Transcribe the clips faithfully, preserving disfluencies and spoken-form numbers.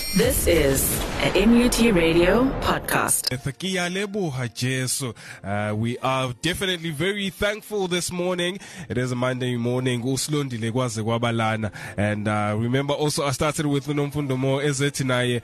This is an M U T Radio podcast. Uh, we are definitely very thankful this morning. It is a Monday morning. And uh, remember also I started with Nomfundo Mo Ezetinaye.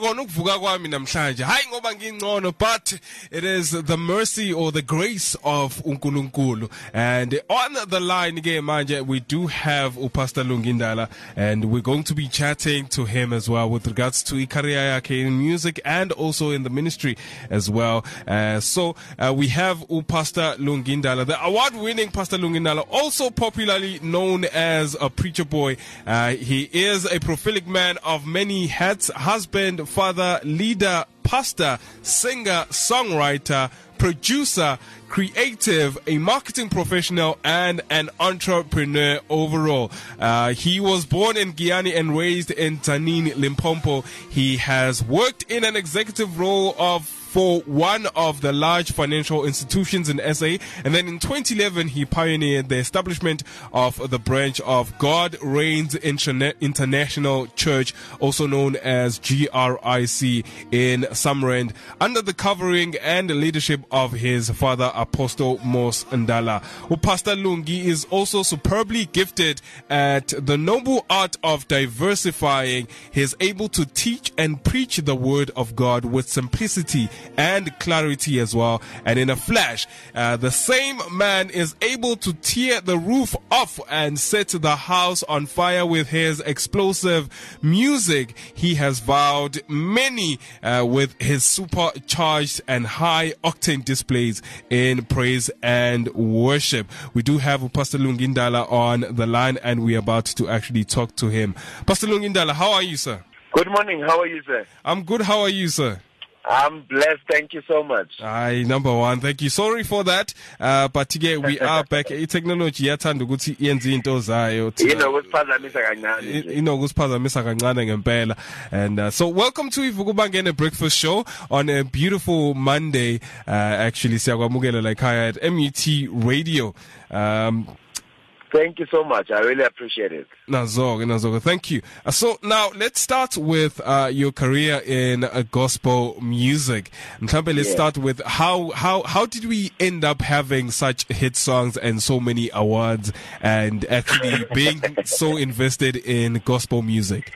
But it is the mercy or the grace of Unkulunkulu. And on the line again, we do have Pastor Lungindala, and we're going to be chatting to him as well with regards to Ikaria yake in music and also in the ministry as well. Uh, so uh, we have U Pastor Lungindala, the award-winning Pastor Lungindala, also popularly known as a preacher boy. Uh, he is a prolific man of many hats: husband, father, leader, pastor, singer, songwriter, producer, creative, a marketing professional, and an entrepreneur overall. Uh, he was born in Giyani and raised in Tzaneen, Limpopo. He has worked in an executive role of for one of the large financial institutions in S A, and then in twenty eleven he pioneered the establishment of the branch of God Reigns International Church, also known as G R I C, in Summerend, under the covering and leadership of his father Apostle Mos Ndala. Pastor Lungi is also superbly gifted at the noble art of diversifying. He is able to teach and preach the word of God with simplicity and clarity as well. And in a flash, uh, the same man is able to tear the roof off and set the house on fire with his explosive music. He has vowed many uh, with his supercharged and high octane displays in praise and worship. We do have Pastor Lungindala on the line, and we're about to actually talk to him. Pastor Lungindala, how are you, sir? Good morning. How are you, sir? I'm good. How are you, sir? I'm blessed. Thank you so much. Aye, number one. Thank you. Sorry for that. Uh, but again, we are back. Technology yathanda ukuthi yenze into zayo. You know, kusiphazamisa kancane. You know, kusiphazamisa kancane ngempela. And uh, so welcome to Ivukubangene Breakfast Show on a beautiful Monday. Uh, actually, siyakwamukela like high at M U T Radio. Um, Thank you so much. I really appreciate it. Nazoga, Nazoga. Thank you. Uh, so now let's start with uh, your career in uh, gospel music. Mhlambe, let's yeah. start with how, how, how did we end up having such hit songs and so many awards and actually being so invested in gospel music?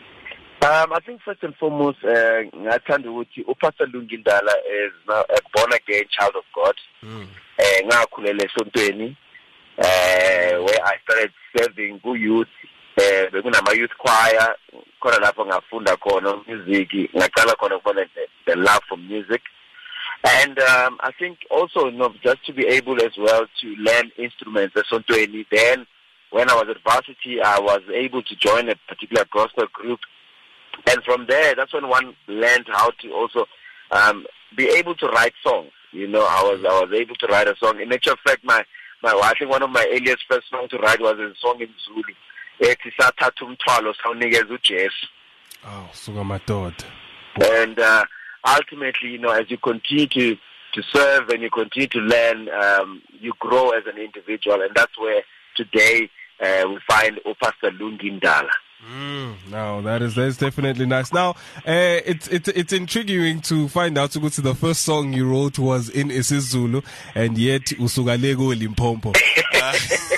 Um, I think first and foremost, ngathanda ukuthi uPastor Lungindala is now a born-again child of God. Mm. Ngakhulela esontweni. Uh, where I started serving good youth, uh, my youth choir, khona lapho ngafunda khona music, ngaqala khona ukubona the love for music. And um, I think also, you know, just to be able as well to learn instruments esontweni. Then when I was at varsity, I was able to join a particular gospel group, and from there, that's when one learned how to also um, be able to write songs. You know, I was I was able to write a song. In actual fact, my My, I think one of my earliest first songs to write was a song in Zulu. Ethi sathatha umthwalo sawunikeza uJesu. Oh, suka madoda. And uh, ultimately, you know, as you continue to, to serve and you continue to learn, um, you grow as an individual, and that's where today uh, we find Pastor Lungindala. Mm, no, that is that's definitely nice. Now, uh, it's it's it's intriguing to find out to go to the first song you wrote was in isiZulu, and yet usugalego Limpopo. Uh,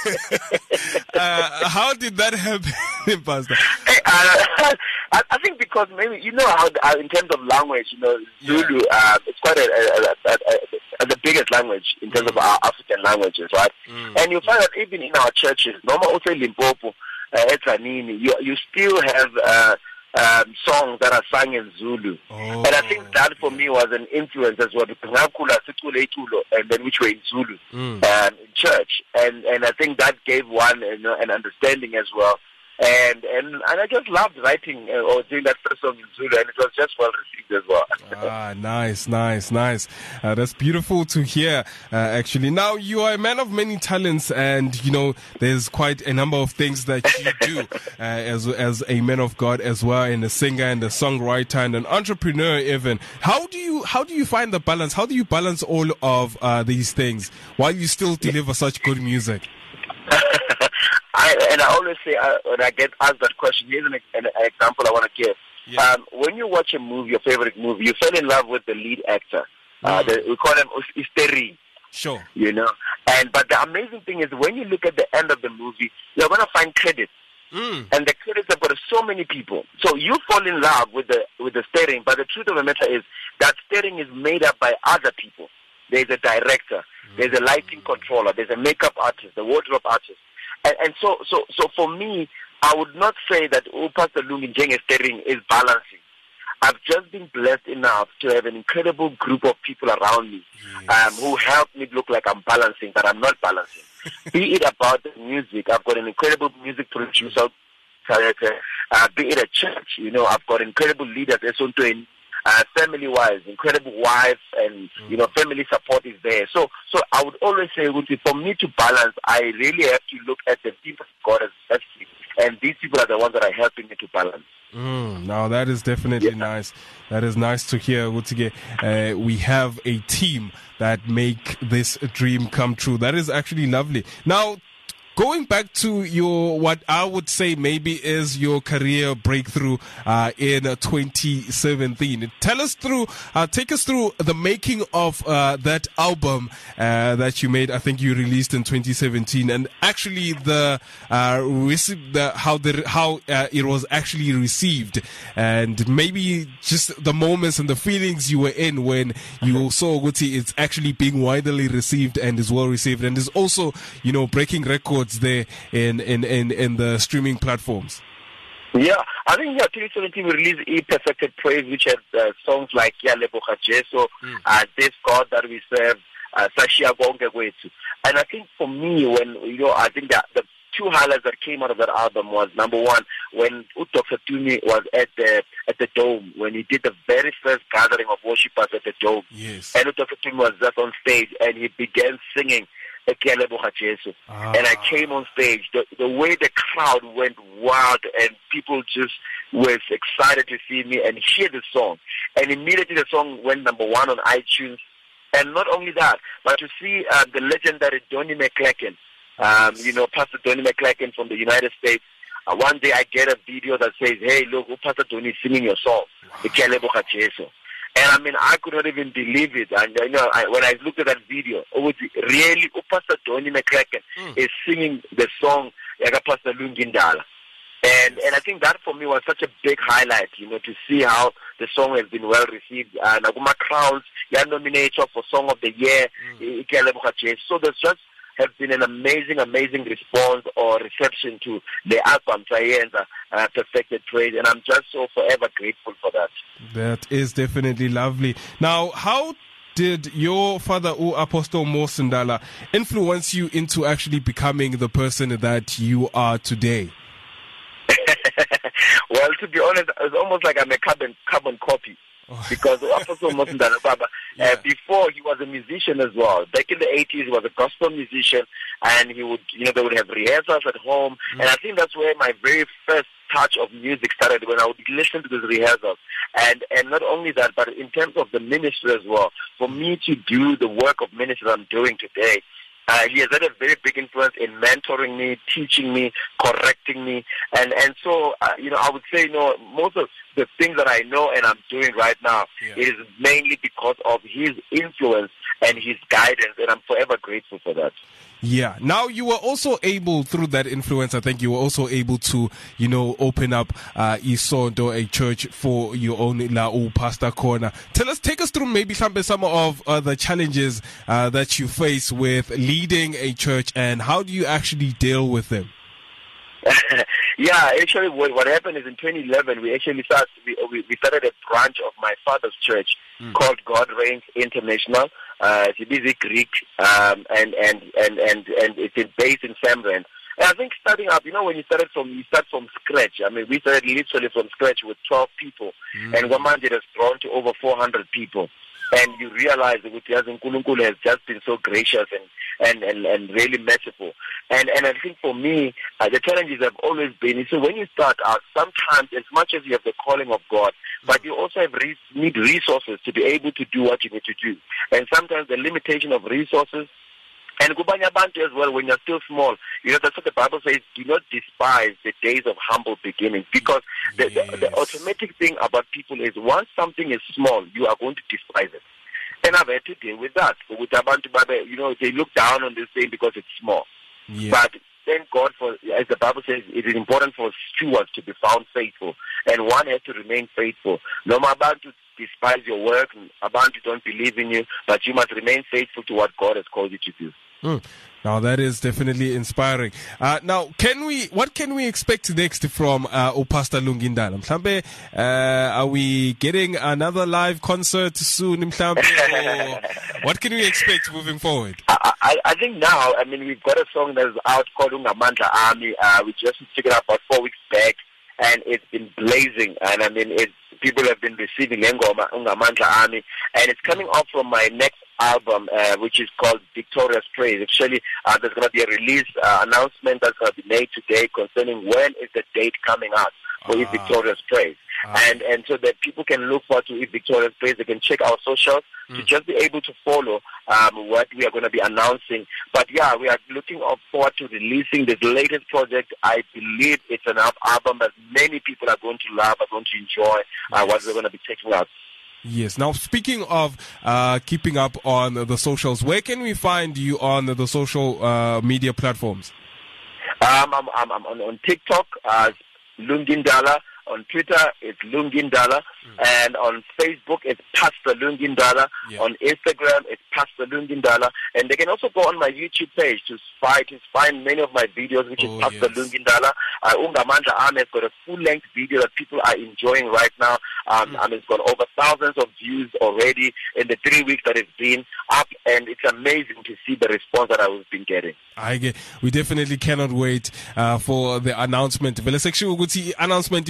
uh, how did that happen, Pastor? Uh, I, I think because maybe you know how uh, in terms of language, you know, Zulu yeah. uh, it's quite a, a, a, a, a, the biggest language in terms mm. of our African languages, right? Mm. And you find that even in our churches, normal also Limpopo. Uh, you you still have uh, um, songs that are sung in Zulu, oh, and I think that for me was an influence as well, because and then which were in Zulu mm. um, in church, and and I think that gave one you know, an understanding as well. And and and I just loved writing uh, or doing that first song in Zulu, and it was just well received as well. Ah, nice, nice, nice. Uh, that's beautiful to hear, uh, actually. Now, you are a man of many talents, and, you know, there's quite a number of things that you do uh, as as a man of God as well, and a singer and a songwriter and an entrepreneur even. How do you how do you find the balance? How do you balance all of uh, these things while you still deliver such good music? I, and I always say, uh, when I get asked that question, here's an, an, an example I want to give. Yeah. Um, when you watch a movie, your favorite movie, you fell in love with the lead actor. Uh, Mm. the, we call him Isteri, Sure. you know. And but the amazing thing is when you look at the end of the movie, you're gonna find credits. Mm. And the credits have got so many people. So you fall in love with the with the steering, but the truth of the matter is that steering is made up by other people. There's a director, there's a lighting controller, there's a makeup artist, a wardrobe artist. And, and so so so for me, I would not say that oh, Pastor Lungi Njenge steering is balancing. I've just been blessed enough to have an incredible group of people around me Yes. um, who help me look like I'm balancing, but I'm not balancing. Be it about the music, I've got an incredible music producer, uh, be it a church, you know, I've got incredible leaders, uh, family-wise, incredible wives, and, you know, family support is there. So so I would always say, for me to balance, I really have to look at the people God has blessed me, and these people are the ones that are helping me to balance. Mm, now that is definitely Yeah. nice. That is nice to hear. Utige, uh, we have a team that make this dream come true. That is actually lovely. Now, going back to your, what I would say maybe is your career breakthrough uh, in uh, twenty seventeen. Tell us through, uh, take us through the making of uh, that album uh, that you made. I think you released in twenty seventeen, and actually the uh, rece- the how the how uh, it was actually received, and maybe just the moments and the feelings you were in when you saw Guti it's actually being widely received and is well received, and is also, you know, breaking records there in, in, in, in the streaming platforms. Yeah, I think yeah, twenty seventeen we released E Perfected Praise, which had uh, songs like Ya Leboga Jesu, Mm. uh, This God That We Serve, uh, Sashia Bonke Kwetu. And I think for me, when, you know, I think that the two highlights that came out of that album was, number one, when Doctor Tumi was at the at the Dome, when he did the very first gathering of worshippers at the Dome. Yes. And Doctor Tumi was just on stage and he began singing Ke Leboga Jesu. Ah. And I came on stage. The, the way the crowd went wild and people just were excited to see me and hear the song. And immediately the song went number one on iTunes. And not only that, but to see uh, the legendary Donnie McClacken, um, you know, Pastor Donnie McClacken from the United States. Uh, one day I get a video that says, hey, look, Pastor Donnie is singing your song, Ke Leboga Jesu. And I mean, I could not even believe it. And you know, I, when I looked at that video, it was really, Pastor Donnie McCracken Mm. is singing the song like Pastor Lungi Ndala. And and I think that for me was such a big highlight, you know, to see how the song has been well received. And Naguma Crowns, they are nominated for Song of the Year, Ke Leboga Jesu. So there's just have been an amazing, amazing response or reception to the album, Trienza, uh, Perfected Praise, and I'm just so forever grateful for that. That is definitely lovely. Now, how did your father, U Apostle Mosindala, influence you into actually becoming the person that you are today? Well, to be honest, it's almost like I'm a carbon carbon copy. Because Apostle Mosindala Baba, Yeah. uh, before he was a musician as well. Back in the eighties, he was a gospel musician, and he would, you know, they would have rehearsals at home. Mm. And I think that's where my very first touch of music started, when I would listen to those rehearsals. And and not only that, but in terms of the ministry as well. For me to do the work of ministry I'm doing today, Uh, he has had a very big influence in mentoring me, teaching me, correcting me, and and so uh, you know, I would say, you know, most of the things that I know and I'm doing right now, Yeah. it is mainly because of his influence and his guidance, and I'm forever grateful for that. Yeah. Now, you were also able, through that influence, I think you were also able to, you know, open up uh, Isondo, a church for your own La U Pastor Corner. Tell us, take us through maybe some, some of uh, the challenges uh, that you face with leading a church, and how do you actually deal with them? Yeah, actually, what, what happened is in twenty eleven, we actually started, we, we, we started a branch of my father's church Mm. called God Reigns International. Uh, it's a busy Greek, um, and, and, and, and, and it's based in Samrand. And I think starting up, you know, when you started from, you start from scratch. I mean, we started literally from scratch with twelve people, Mm. and Wamanje has grown to over four hundred people. And you realize that Nkulunkulu has just been so gracious and, and, and, and really merciful. And and I think for me, uh, the challenges have always been, so when you start out, sometimes as much as you have the calling of God, but you also have re- need resources to be able to do what you need to do. And sometimes the limitation of resources And kubanye abantu as well, when you're still small, you know, that's what the Bible says, do not despise the days of humble beginnings. Because the, yes. the, the automatic thing about people is once something is small, you are going to despise it. And I've had to deal with that. With abantu, you know, they look down on this thing because it's small. Yeah. But thank God for, as the Bible says, it is important for stewards to be found faithful. And one has to remain faithful. No matter about to despise your work, abantu don't believe in you, but you must remain faithful to what God has called you to do. Mm. Now that is definitely inspiring. Uh, now, can we? What can we expect next from uh, Pastor Lungindala? Mhlambe, uh, are we getting another live concert soon? Mhlambe, or what can we expect moving forward? I, I, I think now, I mean, we've got a song that is out called Ungamandla Army. Uh, we just figured out about four weeks back, and it's been blazing. And I mean, it's, people have been receiving Ngoma Ungamandla Army, and it's coming off from my next album, uh, which is called Victorious Praise. Actually, uh, there's going to be a release uh, announcement that's going to be made today concerning when is the date coming out for uh, Victorious Praise. Uh, and and so that people can look forward to If Victorious Praise. They can check our socials mm. to just be able to follow um, what we are going to be announcing. But yeah, we are looking forward to releasing this latest project. I believe it's an album that many people are going to love, are going to enjoy, uh, yes. what we're going to be taking out. Yes. Now, speaking of uh, keeping up on the socials, where can we find you on the social uh, media platforms? Um, I'm, I'm, I'm on, on TikTok, uh, Lungindala. On Twitter, it's Lungindala. Mm. And on Facebook, it's Pastor Lungindala. Yeah. On Instagram, it's Pastor Lungindala. And they can also go on my YouTube page to find, to find many of my videos, which oh, is Pastor yes. Lungindala. Uh, Ungamandla Army has got a full-length video that people are enjoying right now. Um, mm. And it's got over thousands of views already in the three weeks that it's been up. And it's amazing to see the response that I've been getting. I get, we definitely cannot wait uh, for the announcement. announcement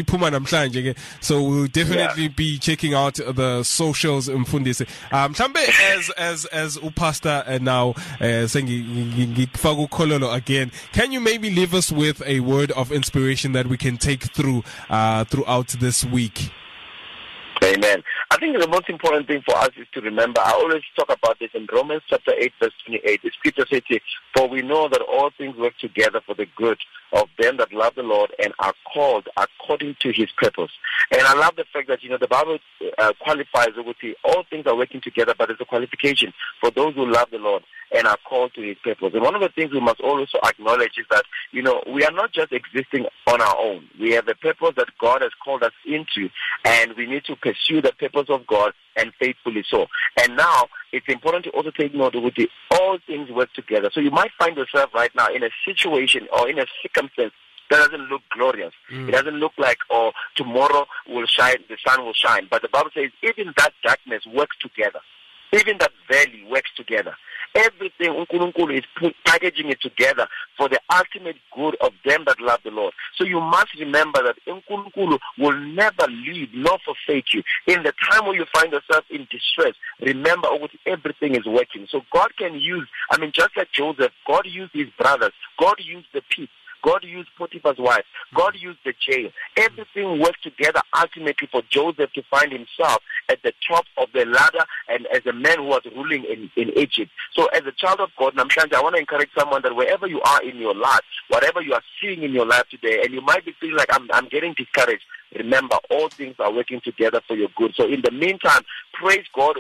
So we'll definitely yeah. be checking out the socials. Mfundisi. Um, as as as Upastor and now uh, again, can you maybe leave us with a word of inspiration that we can take through uh, throughout this week? Amen. I think the most important thing for us is to remember, I always talk about this in Romans chapter eight, verse twenty-eight. The scripture says, for we know that all things work together for the good of them that love the Lord and are called according to his purpose. And I love the fact that, you know, the Bible uh, qualifies with the, all things are working together, but there's a qualification for those who love the Lord and are called to his purpose. And one of the things we must also acknowledge is that, you know, we are not just existing on our own. We have a purpose that God has called us into, and we need to pursue the purpose of God, and faithfully so. And now, it's important to also take note of the all things work together. So you might find yourself right now in a situation or in a circumstance that doesn't look glorious. Mm. It doesn't look like, oh, tomorrow will shine, the sun will shine. But the Bible says even that darkness works together. Even that valley works together. Everything, Unkulunkulu is packaging it together for the ultimate good of them that love the Lord. So you must remember that Unkulunkulu will never leave nor forsake you. In the time where you find yourself in distress, remember everything is working. So God can use, I mean, just like Joseph, God used his brothers, God used the pit, God used Potiphar's wife, God used the jail. Everything worked together ultimately for Joseph to find himself at the top of the ladder and as a man who was ruling in, in Egypt. So as a child of God, Namhlanje, I want to encourage someone that wherever you are in your life, whatever you are seeing in your life today, and you might be feeling like I'm, I'm getting discouraged, remember all things are working together for your good. So in the meantime, praise God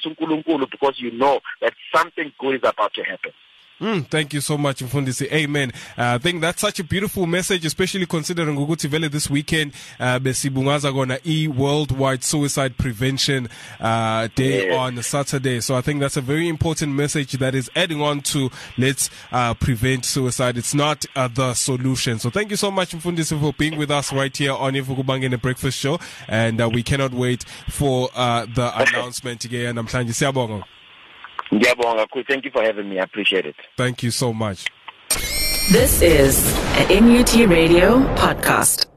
because you know that something good is about to happen. Mm, thank you so much, Mfundisi. Amen. Uh, I think that's such a beautiful message, especially considering Guguti Vele this weekend, uh, besibungaza gonna e Worldwide Suicide Prevention uh, Day yeah. on Saturday. So I think that's a very important message that is adding on to let's uh, prevent suicide. It's not uh, the solution. So thank you so much, Mfundisi, for being with us right here on Ivukubangene Breakfast Show. And uh, we cannot wait for uh, the announcement again. I'm Namhlanje siyabonga. Thank you for having me. I appreciate it. Thank you so much. This is an N U T Radio podcast.